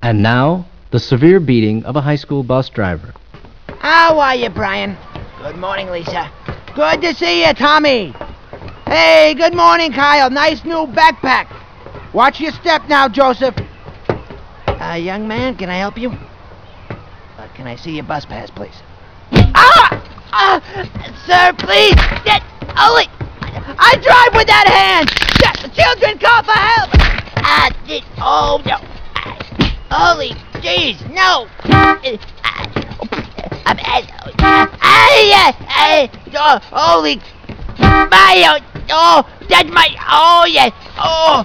And now, the severe beating of a high school bus driver. How are you, Brian? Good morning, Lisa. Good to see you, Tommy. Hey, good morning, Kyle. Nice new backpack. Watch your step now, Joseph. Young man, can I help you? Can I see your bus pass, please? Sir, please! Holy! I drive with that hand! Children, call for help! Oh, no! Holy jeez, no! Holy... My... Oh, that's my... Oh, yes! Oh!